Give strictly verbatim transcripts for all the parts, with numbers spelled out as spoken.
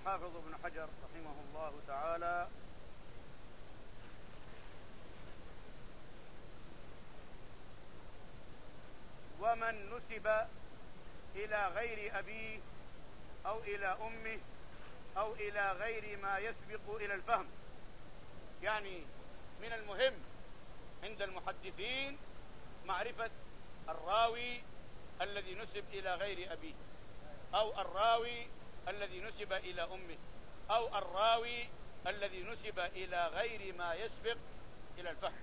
الحافظ ابن حجر رحمه الله تعالى: ومن نسب إلى غير أبيه أو إلى أمه أو إلى غير ما يسبق إلى الفهم. يعني من المهم عند المحدثين معرفة الراوي الذي نسب إلى غير أبيه، أو الراوي الذي نسب إلى أمه، أو الراوي الذي نسب إلى غير ما يسبق إلى الفهم.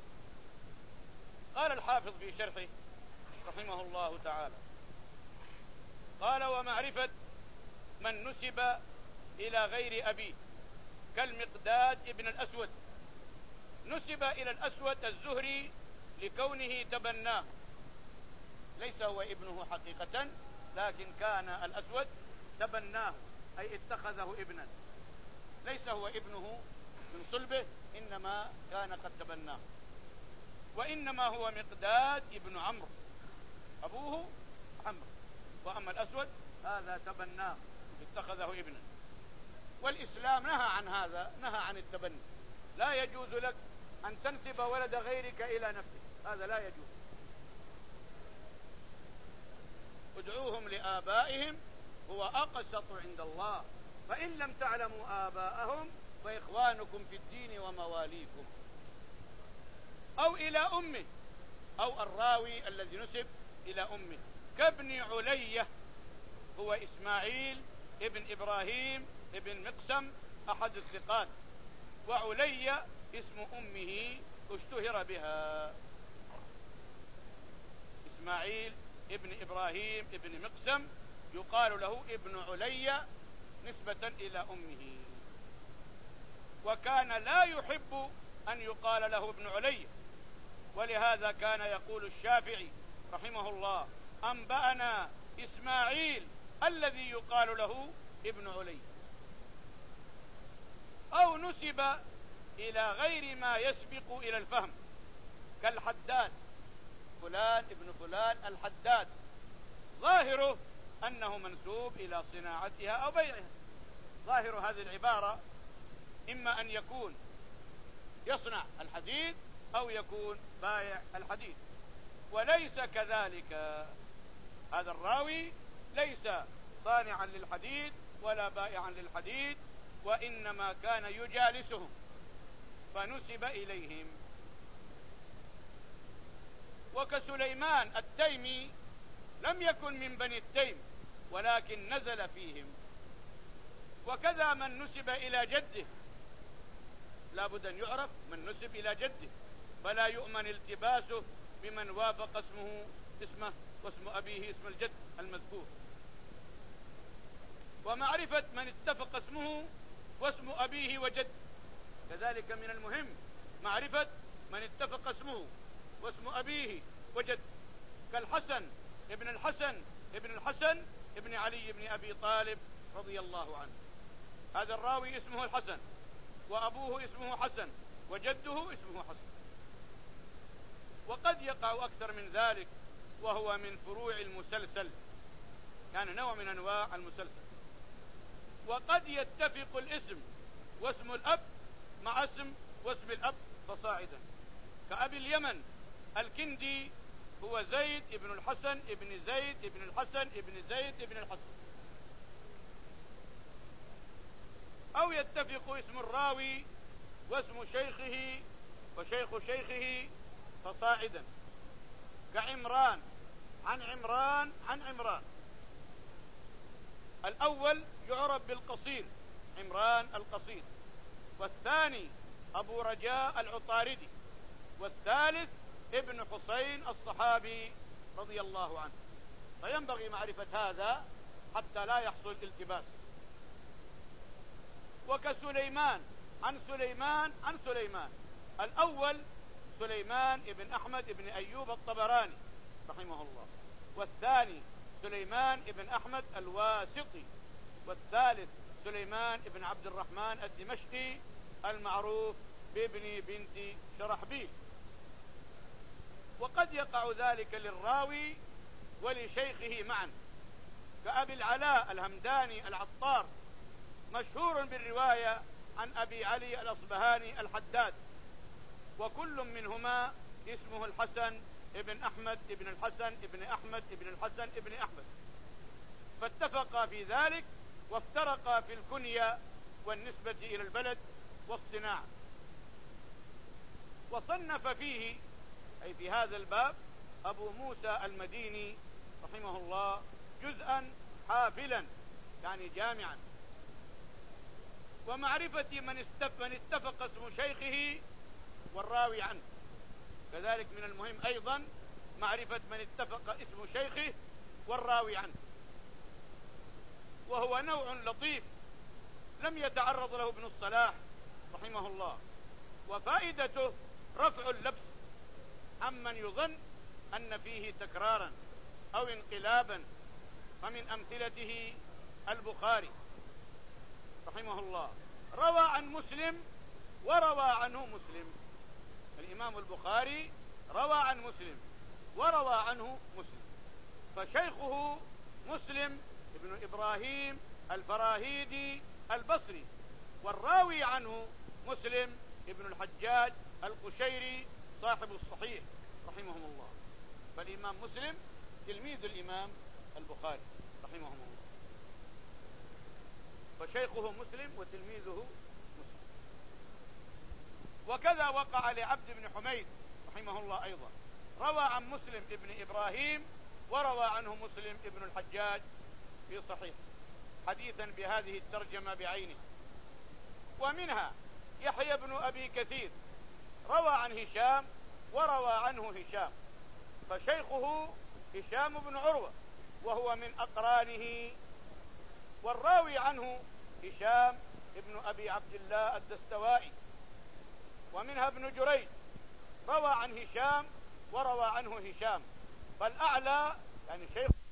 قال الحافظ في شرحه رحمه الله تعالى: قال: ومعرفة من نسب إلى غير أبيه كالمقداد ابن الأسود، نسب إلى الأسود الزهري لكونه تبناه، ليس هو ابنه حقيقة، لكن كان الأسود تبناه أي اتخذه ابنا، ليس هو ابنه من صلبه، إنما كان قد تبناه، وإنما هو مقداد ابن عمرو، أبوه عمرو، وأما الأسود هذا تبناه اتخذه ابنا. والإسلام نهى عن هذا، نهى عن التبني. لا يجوز لك أن تنسب ولد غيرك إلى نفسك، هذا لا يجوز. ادعوهم لآبائهم هو أقسط عند الله، فإن لم تعلموا آباءهم فإخوانكم في الدين ومواليكم. أو إلى أمه، أو الراوي الذي نسب إلى أمه كابن علية، هو إسماعيل ابن إبراهيم ابن مقسم أحد الثقات، وعلية اسم أمه اشتهر بها. إسماعيل ابن إبراهيم ابن مقسم يقال له ابن علية نسبة إلى أمه، وكان لا يحب أن يقال له ابن علية، ولهذا كان يقول الشافعي رحمه الله: أنبأنا إسماعيل الذي يقال له ابن علي. أو نسب إلى غير ما يسبق إلى الفهم كالحداد، فلان ابن فلان الحداد، ظاهره أنه منسوب إلى صناعتها أو بيعها. ظاهر هذه العبارة إما أن يكون يصنع الحديد أو يكون بايع الحديد، وليس كذلك. هذا الراوي ليس صانعا للحديد ولا بائعا للحديد، وإنما كان يجالسهم فنسب إليهم. وكسليمان التيمي لم يكن من بني التيم ولكن نزل فيهم. وكذا من نسب إلى جده، لا بد أن يعرف من نسب إلى جده، فلا يؤمن التباسه بمن وافق اسمه اسمه واسم أبيه اسم الجد المذكور. ومعرفة من اتفق اسمه واسم أبيه وجد، كذلك من المهم معرفة من اتفق اسمه واسم أبيه وجد، كالحسن ابن الحسن ابن الحسن ابن علي بن أبي طالب رضي الله عنه. هذا الراوي اسمه الحسن، وأبوه اسمه حسن، وجده اسمه حسن. وقد يقع أكثر من ذلك، وهو من فروع المسلسل، كان نوع من أنواع المسلسل. وقد يتفق الاسم واسم الأب مع اسم واسم الأب فصاعدا، كأبي اليمن الكندي هو زيد ابن الحسن ابن زيد ابن الحسن ابن زيد ابن الحسن. أو يتفق اسم الراوي واسم شيخه وشيخ شيخه فصاعدا، كعمران عن عمران عن عمران. الأول يعرف بالقصير، عمران القصير، والثاني أبو رجاء العطاردي، والثالث ابن حسين الصحابي رضي الله عنه. فينبغي معرفة هذا حتى لا يحصل التباس. وكسليمان عن سليمان عن سليمان، الأول سليمان ابن أحمد ابن أيوب الطبراني رحمه الله، والثاني سليمان ابن أحمد الواسطي، والثالث سليمان ابن عبد الرحمن الدمشقي المعروف بابن بنت شرحبيل. وقد يقع ذلك للراوي ولشيخه معا، كأبي العلاء الهمداني العطار مشهور بالرواية عن أبي علي الأصبهاني الحداد، وكل منهما اسمه الحسن ابن أحمد ابن الحسن ابن أحمد ابن الحسن ابن أحمد، فاتفقا في ذلك وافترقا في الكنية والنسبة إلى البلد والصناعة. وصنف فيه أي في هذا الباب أبو موسى المديني رحمه الله جزءا حافلا يعني جامعا. ومعرفة من اتفق اسم شيخه والراوي عنه، كذلك من المهم أيضا معرفة من اتفق اسم شيخه والراوي عنه، وهو نوع لطيف لم يتعرض له ابن الصلاح رحمه الله، وفائدته رفع اللبس عمن يظن أن فيه تكرارا أو انقلابا. فمن أمثلته البخاري رحمه الله روى عن مسلم وروى عنه مسلم. الإمام البخاري روى عن مسلم وروى عنه مسلم، فشيخه مسلم ابن إبراهيم الفراهيدي البصري، والراوي عنه مسلم ابن الحجاج القشيري صاحب الصحيح رحمهم الله. فالإمام مسلم تلميذ الإمام البخاري رحمهم الله، فشيخه مسلم وتلميذه مسلم. وكذا وقع لعبد بن حميد رحمه الله أيضا، روى عن مسلم ابن إبراهيم وروى عنه مسلم ابن الحجاج في صحيح حديثا بهذه الترجمة بعينه. ومنها يحيى بن أبي كثير روى عن هشام وروى عنه هشام، فشيخه هشام بن عروة وهو من أقرانه، والراوي عنه هشام ابن أبي عبد الله الدستوائي. ومنها ابن جريج روى عن هشام وروى عنه هشام، فالأعلى يعني شيخ